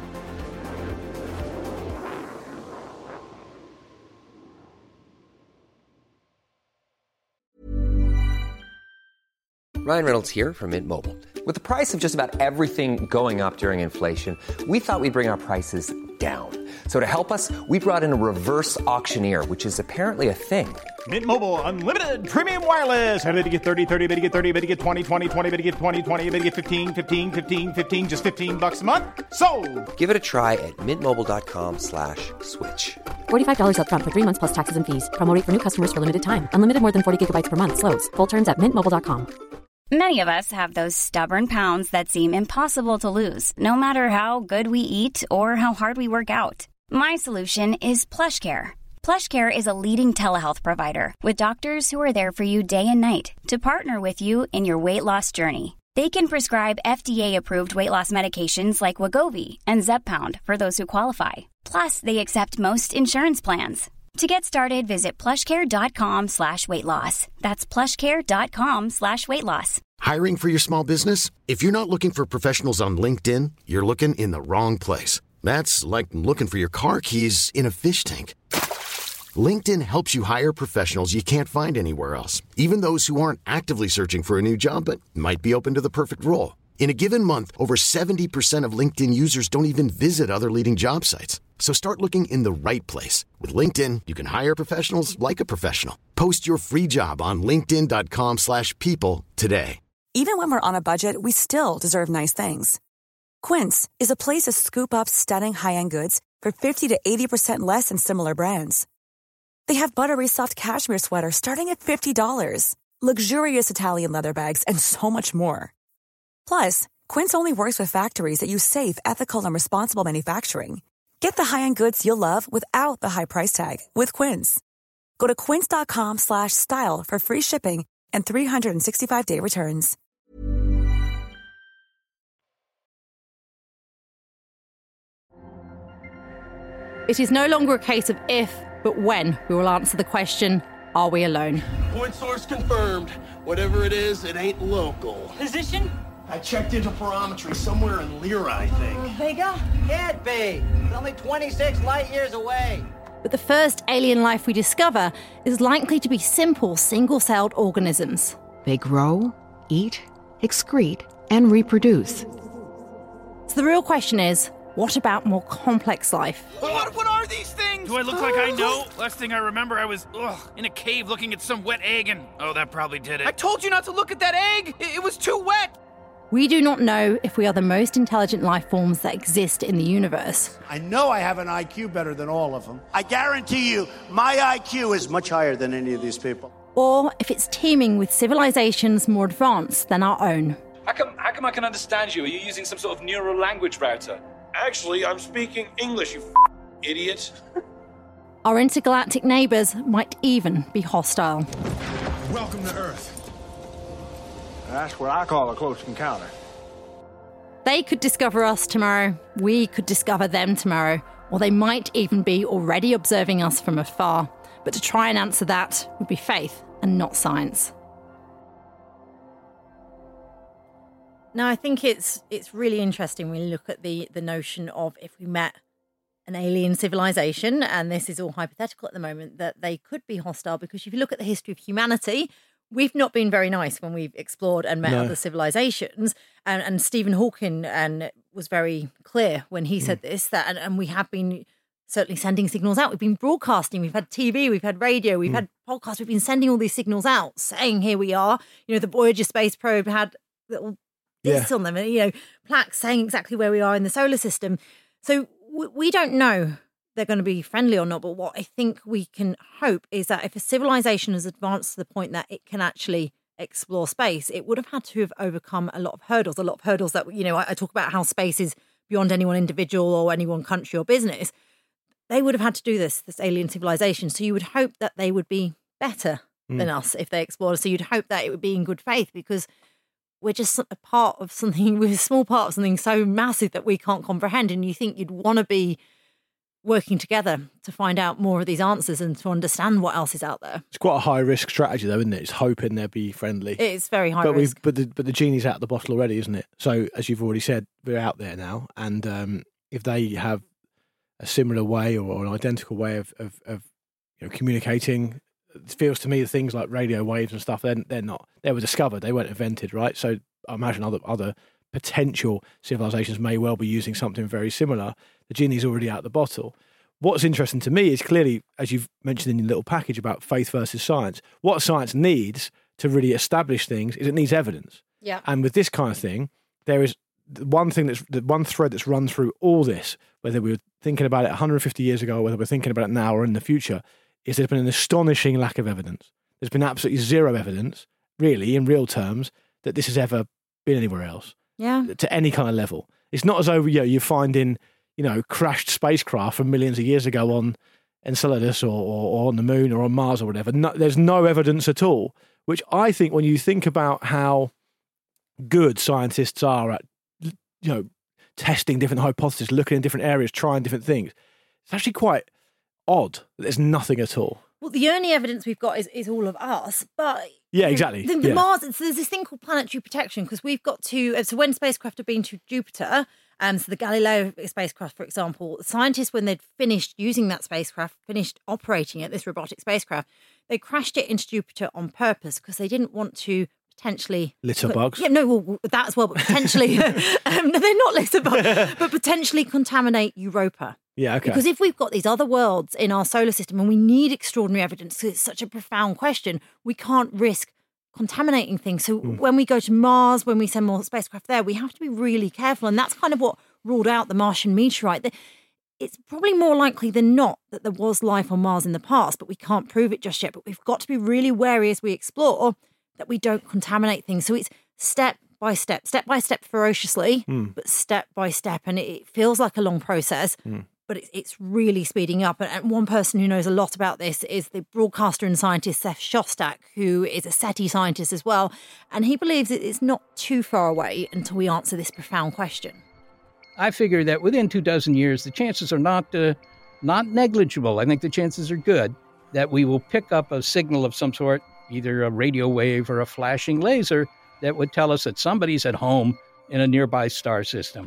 [SPEAKER 2] Ryan Reynolds here from Mint Mobile. With the price of just about everything going up during inflation, we thought we'd bring our prices down. So to help us, we brought in a reverse auctioneer, which is apparently a thing.
[SPEAKER 20] Mint Mobile Unlimited Premium Wireless. How to get thirty, thirty, how to get thirty, how to get twenty, twenty, twenty, how to get twenty, twenty, how to get fifteen, fifteen, fifteen, fifteen, just fifteen bucks a month? Sold!
[SPEAKER 1] Give it a try at mintmobile.com slash switch.
[SPEAKER 3] forty-five dollars up front for three months plus taxes and fees. Promo rate for new customers for limited time. Unlimited more than forty gigabytes per month. Slows full terms at mint mobile dot com.
[SPEAKER 21] Many of us have those stubborn pounds that seem impossible to lose, no matter how good we eat or how hard we work out. My solution is PlushCare. PlushCare is a leading telehealth provider with doctors who are there for you day and night to partner with you in your weight loss journey. They can prescribe F D A-approved weight loss medications like Wegovy and Zepbound for those who qualify. Plus, they accept most insurance plans. To get started, visit plushcare.com slash weight loss. That's plushcare.com slash weight loss.
[SPEAKER 5] Hiring for your small business? If you're not looking for professionals on LinkedIn, you're looking in the wrong place. That's like looking for your car keys in a fish tank. LinkedIn helps you hire professionals you can't find anywhere else, even those who aren't actively searching for a new job but might be open to the perfect role. In a given month, over seventy percent of LinkedIn users don't even visit other leading job sites. So start looking in the right place. With LinkedIn, you can hire professionals like a professional. Post your free job on linkedin.com slash people today.
[SPEAKER 4] Even when we're on a budget, we still deserve nice things. Quince is a place to scoop up stunning high-end goods for fifty to eighty percent less than similar brands. They have buttery soft cashmere sweaters starting at fifty dollars, luxurious Italian leather bags, and so much more. Plus, Quince only works with factories that use safe, ethical, and responsible manufacturing. Get the high-end goods you'll love without the high price tag with Quince. Go to quince.com slash style for free shipping and three sixty-five day returns.
[SPEAKER 8] It is no longer a case of if, but when we will answer the question, are we alone?
[SPEAKER 22] Point source confirmed. Whatever it is, it ain't local.
[SPEAKER 23] Position?
[SPEAKER 22] I checked interferometry somewhere in Lyra, I think.
[SPEAKER 23] Uh, Vega? Can't be. It's only twenty-six light years away.
[SPEAKER 8] But the first alien life we discover is likely to be simple single-celled organisms.
[SPEAKER 24] They grow, eat, excrete, and reproduce.
[SPEAKER 8] So the real question is, what about more complex life?
[SPEAKER 23] What, what are these things?
[SPEAKER 25] Do I look like I know? Last thing I remember, I was ugh, in a cave looking at some wet egg, and oh, that probably did it.
[SPEAKER 23] I told you not to look at that egg. It, it was too wet.
[SPEAKER 8] We do not know if we are the most intelligent life forms that exist in the universe.
[SPEAKER 22] I know I have an I Q better than all of them. I guarantee you, my I Q is much higher than any of these people.
[SPEAKER 8] Or if it's teeming with civilizations more advanced than our own.
[SPEAKER 26] How come, how come I can understand you? Are you using some sort of neural language router?
[SPEAKER 22] Actually, I'm speaking English, you f- idiot.
[SPEAKER 8] Our intergalactic neighbours might even be hostile.
[SPEAKER 22] Welcome to Earth. That's what I call a close encounter.
[SPEAKER 8] They could discover us tomorrow, we could discover them tomorrow, or they might even be already observing us from afar. But to try and answer that would be faith and not science. Now, I think it's it's really interesting when you look at the, the notion of if we met an alien civilization, and this is all hypothetical at the moment, that they could be hostile, because if you look at the history of humanity, we've not been very nice when we've explored and met no. other civilizations. And, and Stephen Hawking and was very clear when he said mm. this, that and, and we have been certainly sending signals out. We've been broadcasting, we've had T V, we've had radio, we've mm. had podcasts, we've been sending all these signals out, saying here we are. You know, the Voyager space probe had little discs yeah. on them, and, you know, plaques saying exactly where we are in the solar system. So w- we don't know they're going to be friendly or not, but what I think we can hope is that if a civilization has advanced to the point that it can actually explore space, it would have had to have overcome a lot of hurdles, a lot of hurdles that, you know, I, I talk about how space is beyond any one individual or any one country or business. They would have had to do this, this alien civilization. So you would hope that they would be better mm. than us if they explored. So you'd hope that it would be in good faith, because we're just a part of something, we're a small part of something so massive that we can't comprehend. And you think you'd want to be working together to find out more of these answers and to understand what else is out there.
[SPEAKER 9] It's quite a high risk strategy, though, isn't it? It's hoping they'll be friendly.
[SPEAKER 8] It's very high
[SPEAKER 9] but
[SPEAKER 8] risk.
[SPEAKER 9] We've, but the but the genie's out of the bottle already, isn't it? So as you've already said, we're out there now, and um, if they have a similar way or, or an identical way of, of, of you know, communicating, it feels to me that things like radio waves and stuff, they're, they're not, they were discovered, they weren't invented, right? So I imagine other other potential civilizations may well be using something very similar. The genie's already out of the bottle. What's interesting to me is clearly, as you've mentioned in your little package about faith versus science, what science needs to really establish things is it needs evidence.
[SPEAKER 8] Yeah.
[SPEAKER 9] And with this kind of thing, there is the one thing that's the one thread that's run through all this, whether we were thinking about it one hundred fifty years ago, or whether we're thinking about it now or in the future, is there's been an astonishing lack of evidence. There's been absolutely zero evidence, really, in real terms, that this has ever been anywhere else.
[SPEAKER 8] Yeah.
[SPEAKER 9] To any kind of level. It's not as though, you know, you're finding, you know, crashed spacecraft from millions of years ago on Enceladus or, or, or on the moon or on Mars or whatever. No, there's no evidence at all, which I think when you think about how good scientists are at, you know, testing different hypotheses, looking in different areas, trying different things, it's actually quite odd that there's nothing at all.
[SPEAKER 8] Well, the only evidence we've got is, is all of us, but...
[SPEAKER 9] Yeah, exactly.
[SPEAKER 8] The, the
[SPEAKER 9] yeah.
[SPEAKER 8] Mars, so there's this thing called planetary protection, because we've got to... So when spacecraft have been to Jupiter, um, so the Galileo spacecraft, for example, scientists, when they'd finished using that spacecraft, finished operating it, this robotic spacecraft, they crashed it into Jupiter on purpose because they didn't want to potentially...
[SPEAKER 9] Litter bugs?
[SPEAKER 8] Yeah, no, well, that as well, but potentially... um, they're not litter bugs, but potentially contaminate Europa.
[SPEAKER 9] Yeah, okay.
[SPEAKER 8] Because if we've got these other worlds in our solar system and we need extraordinary evidence, because it's such a profound question, we can't risk contaminating things. So mm. when we go to Mars, when we send more spacecraft there, we have to be really careful. And that's kind of what ruled out the Martian meteorite. It's probably more likely than not that there was life on Mars in the past, but we can't prove it just yet. But we've got to be really wary as we explore that we don't contaminate things. So it's step by step, step by step ferociously, mm. but step by step. And it feels like a long process. Mm. But it's really speeding up. And one person who knows a lot about this is the broadcaster and scientist Seth Shostak, who is a SETI scientist as well. And he believes it's not too far away until we answer this profound question.
[SPEAKER 6] I figure that within two dozen years, the chances are not uh, not negligible. I think the chances are good that we will pick up a signal of some sort, either a radio wave or a flashing laser, that would tell us that somebody's at home in a nearby star system.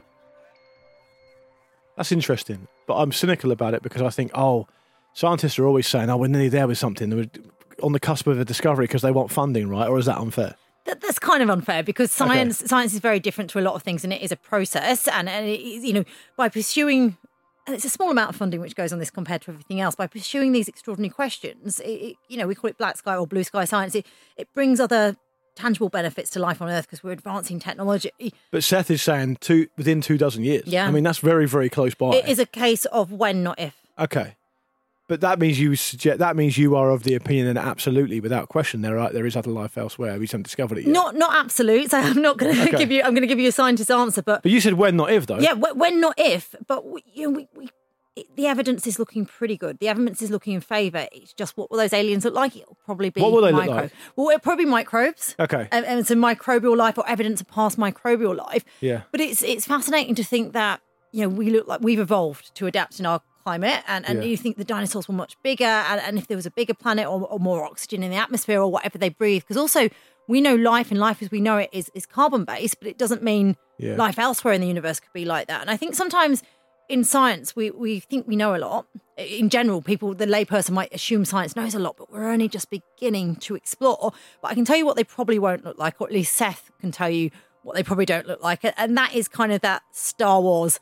[SPEAKER 9] That's interesting, but I'm cynical about it because I think, oh, scientists are always saying, oh, we're nearly there with something. We're on the cusp of a discovery because they want funding, right? Or is that unfair?
[SPEAKER 8] That, that's kind of unfair because science okay. science is very different to a lot of things, and it is a process. And, and it, you know, by pursuing, and it's a small amount of funding which goes on this compared to everything else, by pursuing these extraordinary questions, it, it, you know, we call it black sky or blue sky science. It, it brings other tangible benefits to life on Earth because we're advancing technology.
[SPEAKER 9] But Seth is saying two within two dozen years.
[SPEAKER 8] Yeah.
[SPEAKER 9] I mean, that's very, very close by.
[SPEAKER 8] It is a case of when, not if.
[SPEAKER 9] Okay. But that means you suggest that means you are of the opinion that absolutely, without question, there are there is other life elsewhere. We haven't discovered it yet.
[SPEAKER 8] Not not absolute. So I'm not going to
[SPEAKER 9] okay.
[SPEAKER 8] give you. I'm going to give you a scientist's answer. But
[SPEAKER 9] but you said when, not if, though.
[SPEAKER 8] Yeah, when, not if. But we, you know, we, we it, the evidence is looking pretty good. The evidence is looking in favour. It's just what will those aliens look like? It'll probably be
[SPEAKER 9] what will they
[SPEAKER 8] micro-
[SPEAKER 9] look like?
[SPEAKER 8] Well, it'll probably be microbes.
[SPEAKER 9] Okay,
[SPEAKER 8] and, and some microbial life or evidence of past microbial life.
[SPEAKER 9] Yeah.
[SPEAKER 8] But it's it's fascinating to think that you know we look like we've evolved to adapt in our climate, and, and yeah. you think the dinosaurs were much bigger, and, and if there was a bigger planet or, or more oxygen in the atmosphere or whatever they breathe, because also we know life and life as we know it is, is carbon based, but it doesn't mean
[SPEAKER 9] yeah.
[SPEAKER 8] life elsewhere in the universe could be like that. And I think sometimes in science we, we think we know a lot. In general, people, the layperson might assume science knows a lot, but we're only just beginning to explore. But I can tell you what they probably won't look like, or at least Seth can tell you what they probably don't look like, and that is kind of that Star Wars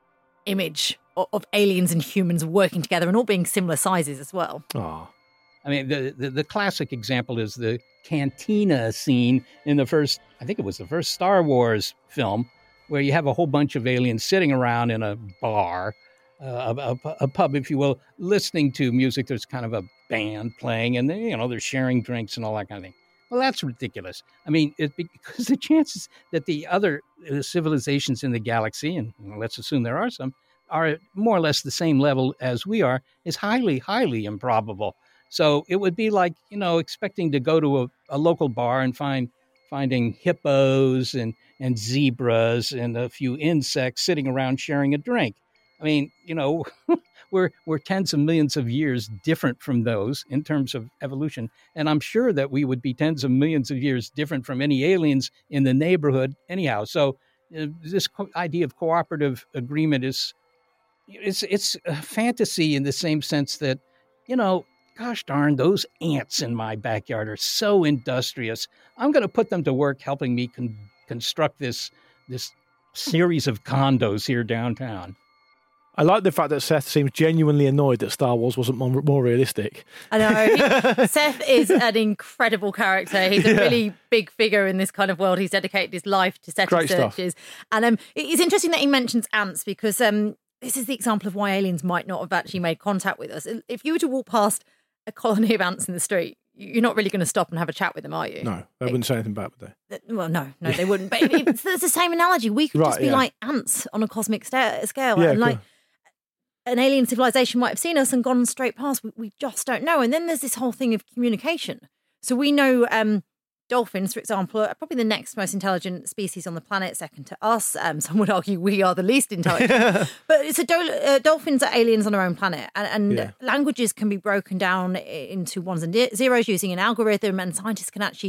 [SPEAKER 8] image of aliens and humans working together and all being similar sizes as well.
[SPEAKER 9] Oh,
[SPEAKER 6] I mean, the, the the classic example is the cantina scene in the first, I think it was the first Star Wars film, where you have a whole bunch of aliens sitting around in a bar, uh, a, a, a pub, if you will, listening to music. There's kind of a band playing, and they, you know, they're sharing drinks and all that kind of thing. Well, that's ridiculous. I mean, it, because the chances that the other civilizations in the galaxy, and let's assume there are some, are at more or less the same level as we are, is highly, highly improbable. So it would be like, you know, expecting to go to a, a local bar and find finding hippos and, and zebras and a few insects sitting around sharing a drink. I mean, you know, we're we're tens of millions of years different from those in terms of evolution. And I'm sure that we would be tens of millions of years different from any aliens in the neighborhood anyhow. So uh, this co- idea of cooperative agreement is It's it's a fantasy in the same sense that, you know, gosh darn, those ants in my backyard are so industrious. I'm going to put them to work helping me con- construct this this series of condos here downtown.
[SPEAKER 9] I like the fact that Seth seems genuinely annoyed that Star Wars wasn't more, more realistic.
[SPEAKER 8] I know. He, Seth is an incredible character. He's a yeah. really big figure in this kind of world. He's dedicated his life to SETI
[SPEAKER 9] Great
[SPEAKER 8] searches.
[SPEAKER 9] Stuff.
[SPEAKER 8] And um, it's interesting that he mentions ants because um, this is the example of why aliens might not have actually made contact with us. If you were to walk past a colony of ants in the street, you're not really going to stop and have a chat with them, are you?
[SPEAKER 9] No, they wouldn't say anything bad, would
[SPEAKER 8] they? Well, no, no, they wouldn't. But it, it's, it's the same analogy. We could
[SPEAKER 9] right,
[SPEAKER 8] just be
[SPEAKER 9] yeah.
[SPEAKER 8] like ants on a cosmic sta- scale.
[SPEAKER 9] Yeah,
[SPEAKER 8] and like
[SPEAKER 9] cool.
[SPEAKER 8] an alien civilization might have seen us and gone straight past. We, we just don't know. And then there's this whole thing of communication. So we know um, dolphins, for example, are probably the next most intelligent species on the planet, second to us. Um, some would argue we are the least intelligent. But it's a dol- uh, dolphins are aliens on our own planet. And, and
[SPEAKER 9] Yeah.
[SPEAKER 8] languages can be broken down into ones and zeros using an algorithm. And scientists can actually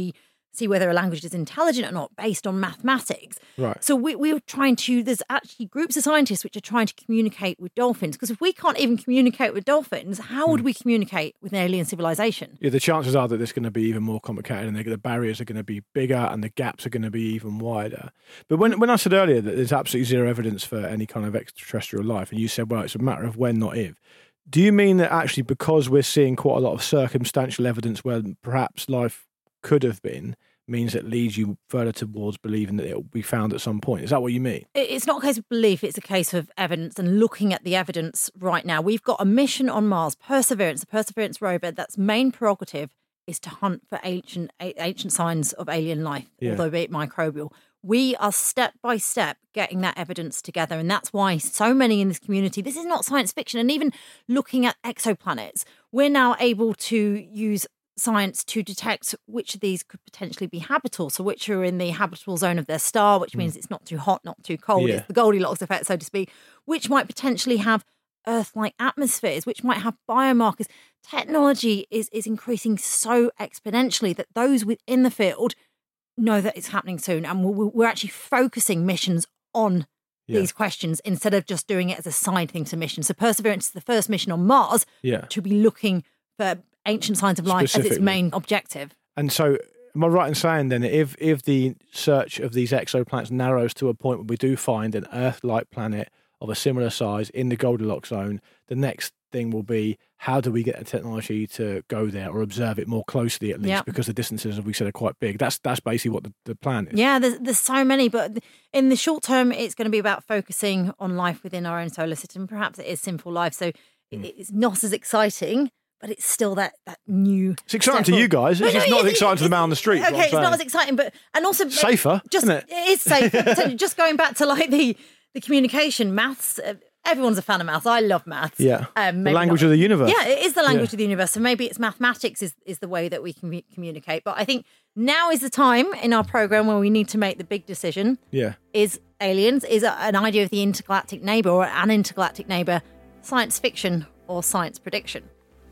[SPEAKER 8] see whether a language is intelligent or not based on mathematics.
[SPEAKER 9] Right.
[SPEAKER 8] So we, we're trying to, there's actually groups of scientists which are trying to communicate with dolphins, because if we can't even communicate with dolphins, how would we communicate with an alien civilization?
[SPEAKER 9] Yeah, the chances are that it's going to be even more complicated, and the barriers are going to be bigger and the gaps are going to be even wider. But when, when I said earlier that there's absolutely zero evidence for any kind of extraterrestrial life, and you said, well, it's a matter of when, not if, do you mean that actually because we're seeing quite a lot of circumstantial evidence where perhaps life could have been, means it leads you further towards believing that it will be found at some point? Is that what you mean?
[SPEAKER 8] It's not a case of belief, it's a case of evidence and looking at the evidence right now. We've got a mission on Mars, Perseverance, the Perseverance rover, that's main prerogative is to hunt for ancient ancient signs of alien life,
[SPEAKER 9] Yeah.
[SPEAKER 8] although be it microbial. We are step by step getting that evidence together. And that's why so many in this community, this is not science fiction. And even looking at exoplanets, we're now able to use science to detect which of these could potentially be habitable. So which are in the habitable zone of their star, which means it's not too hot, not too cold.
[SPEAKER 9] Yeah.
[SPEAKER 8] It's the Goldilocks effect, so to speak, which might potentially have Earth-like atmospheres, which might have biomarkers. Technology is, is increasing so exponentially that those within the field know that it's happening soon. And we're, we're actually focusing missions on
[SPEAKER 9] Yeah.
[SPEAKER 8] these questions instead of just doing it as a side thing to mission. So Perseverance is the first mission on Mars
[SPEAKER 9] Yeah.
[SPEAKER 8] to be looking for ancient signs of life as its
[SPEAKER 9] Specifically.
[SPEAKER 8] main objective.
[SPEAKER 9] And so, am I right in saying then, that if if the search of these exoplanets narrows to a point where we do find an Earth-like planet of a similar size in the Goldilocks zone, the next thing will be how do we get the technology to go there or observe it more closely at least,
[SPEAKER 8] Yep.
[SPEAKER 9] because the distances, as we said, are quite big. That's that's basically what the, the plan is.
[SPEAKER 8] Yeah, there's, there's so many, but in the short term, it's going to be about focusing on life within our own solar system. Perhaps it is simple life, so
[SPEAKER 9] Hmm.
[SPEAKER 8] it- it's not as exciting, but it's still that that new.
[SPEAKER 9] It's exciting to you guys. It's
[SPEAKER 8] No,
[SPEAKER 9] just
[SPEAKER 8] no,
[SPEAKER 9] not as
[SPEAKER 8] it-
[SPEAKER 9] exciting to the
[SPEAKER 8] it-
[SPEAKER 9] man on the street. is what
[SPEAKER 8] Okay,
[SPEAKER 9] I'm
[SPEAKER 8] it's not
[SPEAKER 9] saying.
[SPEAKER 8] as exciting, but and also
[SPEAKER 9] Safer,
[SPEAKER 8] Just
[SPEAKER 9] isn't it?
[SPEAKER 8] It is safer. So just going back to like the the communication, maths. Uh, everyone's a fan of maths. I love maths.
[SPEAKER 9] Yeah.
[SPEAKER 8] Um,
[SPEAKER 9] The
[SPEAKER 8] maybe
[SPEAKER 9] language
[SPEAKER 8] not-
[SPEAKER 9] of the universe.
[SPEAKER 8] Yeah, it is the language
[SPEAKER 9] Yeah.
[SPEAKER 8] of the universe. So maybe it's mathematics is is the way that we can communicate. But I think now is the time in our program where we need to make the big decision.
[SPEAKER 9] Yeah.
[SPEAKER 8] Is aliens, is a- an idea of the intergalactic neighbour or an intergalactic neighbour science fiction or science prediction?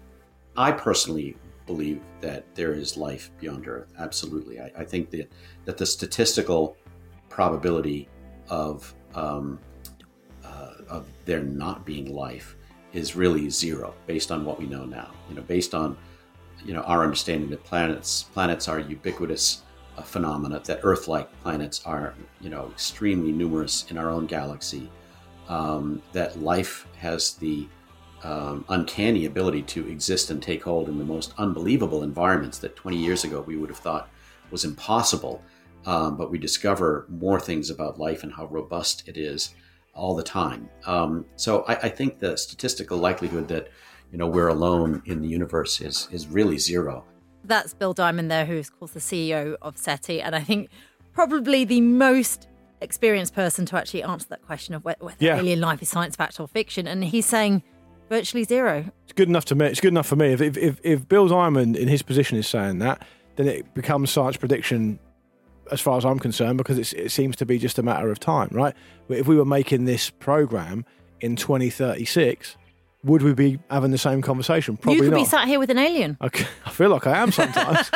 [SPEAKER 18] I personally believe that there is life beyond Earth. Absolutely. I, I think that, that the statistical probability of, um, uh, of there not being life is really zero based on what we know now. You know, based on, you know, our understanding that planets, planets are ubiquitous uh, phenomena, that Earth-like planets are, you know, extremely numerous in our own galaxy, um, that life has the Um, uncanny ability to exist and take hold in the most unbelievable environments that twenty years ago we would have thought was impossible. Um, but we discover more things about life and how robust it is all the time. Um, so I, I think the statistical likelihood that, you know, we're alone in the universe is is really zero.
[SPEAKER 8] That's Bill Diamond there, who is, of course, the C E O of SETI, and I think probably the most experienced person to actually answer that question of whether
[SPEAKER 9] Yeah.
[SPEAKER 8] alien life is science fact or fiction. And he's saying virtually zero.
[SPEAKER 9] It's good enough to me. It's good enough for me. If, if, if, if Bill Diamond in his position is saying that, then it becomes science prediction as far as I'm concerned, because it's, it seems to be just a matter of time, right? If we were making this program in twenty thirty-six, would we be having the same conversation? Probably
[SPEAKER 8] you could
[SPEAKER 9] not.
[SPEAKER 8] be sat here with an alien.
[SPEAKER 9] Okay. I feel like I am sometimes.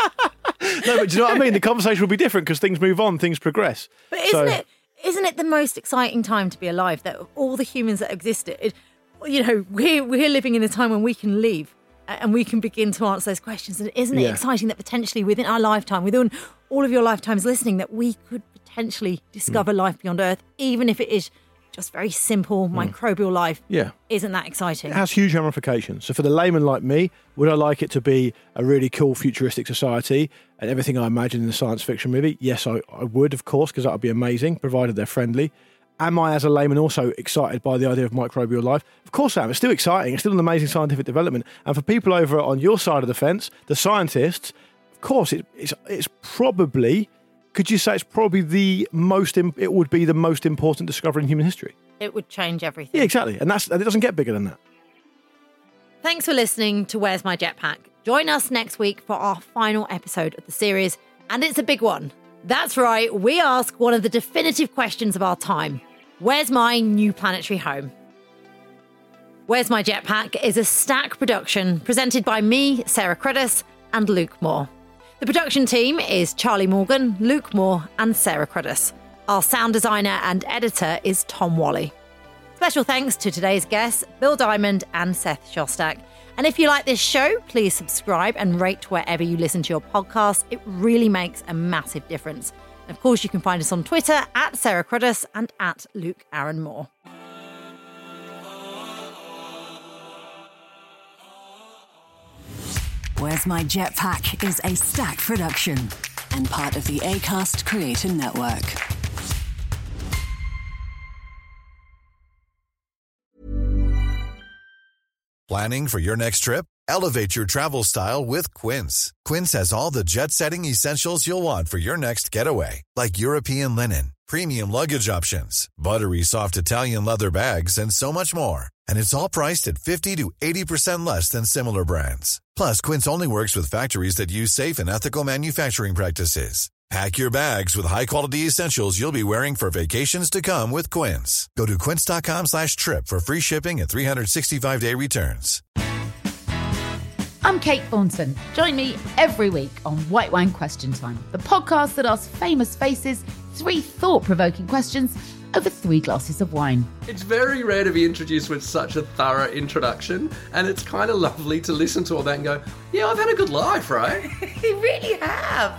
[SPEAKER 9] No, but do you know what I mean? The conversation will be different because things move on, things progress.
[SPEAKER 8] But isn't
[SPEAKER 9] So-
[SPEAKER 8] it isn't it the most exciting time to be alive, that all the humans that existed, you know, we're, we're living in a time when we can leave and we can begin to answer those questions. And isn't it
[SPEAKER 9] Yeah.
[SPEAKER 8] exciting that potentially within our lifetime, within all of your lifetimes listening, that we could potentially discover life beyond Earth, even if it is just very simple microbial life?
[SPEAKER 9] Yeah.
[SPEAKER 8] Isn't that exciting?
[SPEAKER 9] It has huge ramifications. So for the layman like me, would I like it to be a really cool futuristic society and everything I imagine in a science fiction movie? Yes, I, I would, of course, because that would be amazing, provided they're friendly. Am I, as a layman, also excited by the idea of microbial life? Of course I am. It's still exciting. It's still an amazing scientific development. And for people over on your side of the fence, the scientists, of course, it, it's it's probably... Could you say it's probably the most? Im- it would be the most important discovery in human history.
[SPEAKER 8] It would change everything.
[SPEAKER 9] Yeah, exactly, and that's and it doesn't get bigger than that.
[SPEAKER 8] Thanks for listening to Where's My Jetpack? Join us next week for our final episode of the series, and it's a big one. That's right, we ask one of the definitive questions of our time. Where's my new planetary home? Where's My Jetpack is a Stack production presented by me, Sarah Credis, and Luke Moore. The production team is Charlie Morgan, Luke Moore and Sarah Cruddas. Our sound designer and editor is Tom Wally. Special thanks to today's guests, Bill Diamond and Seth Shostak. And if you like this show, please subscribe and rate wherever you listen to your podcast. It really makes a massive difference. And of course, you can find us on Twitter at Sarah Cruddas and at Luke Aaron Moore.
[SPEAKER 7] Where's My Jetpack is a Stack production and part of the Acast Creator Network.
[SPEAKER 10] Planning for your next trip? Elevate your travel style with Quince. Quince has all the jet-setting essentials you'll want for your next getaway, like European linen, premium luggage options, buttery soft Italian leather bags, and so much more. And it's all priced at fifty to eighty percent less than similar brands. Plus, Quince only works with factories that use safe and ethical manufacturing practices. Pack your bags with high-quality essentials you'll be wearing for vacations to come with Quince. Go to quince.com slash trip for free shipping and three sixty-five day returns.
[SPEAKER 11] I'm Kate Thornton. Join me every week on White Wine Question Time, the podcast that asks famous faces three thought-provoking questions over three glasses of wine.
[SPEAKER 12] It's very rare to be introduced with such a thorough introduction, and it's kind of lovely to listen to all that and go, yeah, I've had a good life, right?
[SPEAKER 11] You really have.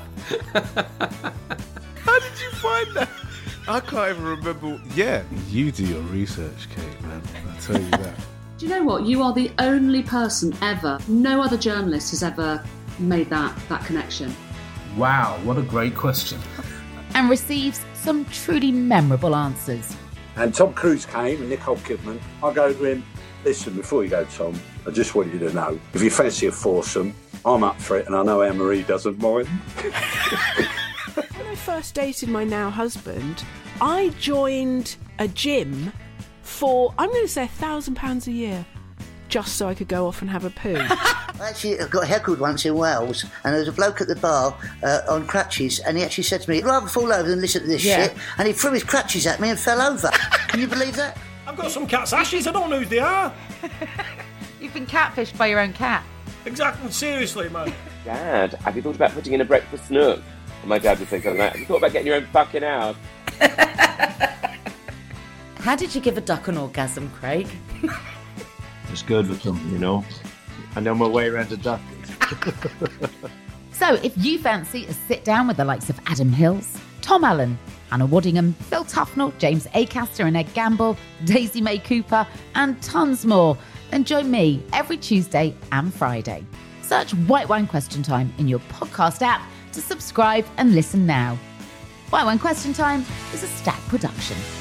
[SPEAKER 13] How did you find that? I can't even remember. Yeah, you do your research, Kate, man. I'll tell you that.
[SPEAKER 14] Do you know what? You are the only person ever, no other journalist has ever made that, that connection.
[SPEAKER 13] Wow, what a great question.
[SPEAKER 11] And receives some truly memorable answers.
[SPEAKER 27] And Tom Cruise came and Nicole Kidman. I go to him, listen, before you go, Tom, I just want you to know, if you fancy a foursome, I'm up for it, and I know Anne-Marie doesn't mind.
[SPEAKER 28] When I first dated my now husband, I joined a gym for, I'm going to say, a thousand pounds a year, just so I could go off and have a poo.
[SPEAKER 29] I actually got heckled once in Wales, and there was a bloke at the bar uh, on crutches, and he actually said to me, I'd rather fall over than listen to this
[SPEAKER 28] Yeah.
[SPEAKER 29] shit, and he threw his crutches at me and fell over. Can you believe that?
[SPEAKER 30] I've got some cat's ashes, I don't know who they are.
[SPEAKER 11] You've been catfished by your own cat.
[SPEAKER 30] Exactly, seriously, man.
[SPEAKER 31] Dad, have you thought about putting in a breakfast nook? And my dad would say something like, have you thought about getting your own fucking house?
[SPEAKER 11] How did you give a duck an orgasm, Craig?
[SPEAKER 13] It's good with them, you know. I know my way around a duck.
[SPEAKER 11] So if you fancy a sit down with the likes of Adam Hills, Tom Allen, Anna Waddingham, Phil Tufnell, James Acaster and Ed Gamble, Daisy May Cooper, and tons more, then join me every Tuesday and Friday. Search White Wine Question Time in your podcast app to subscribe and listen now. White Wine Question Time is a Stack production.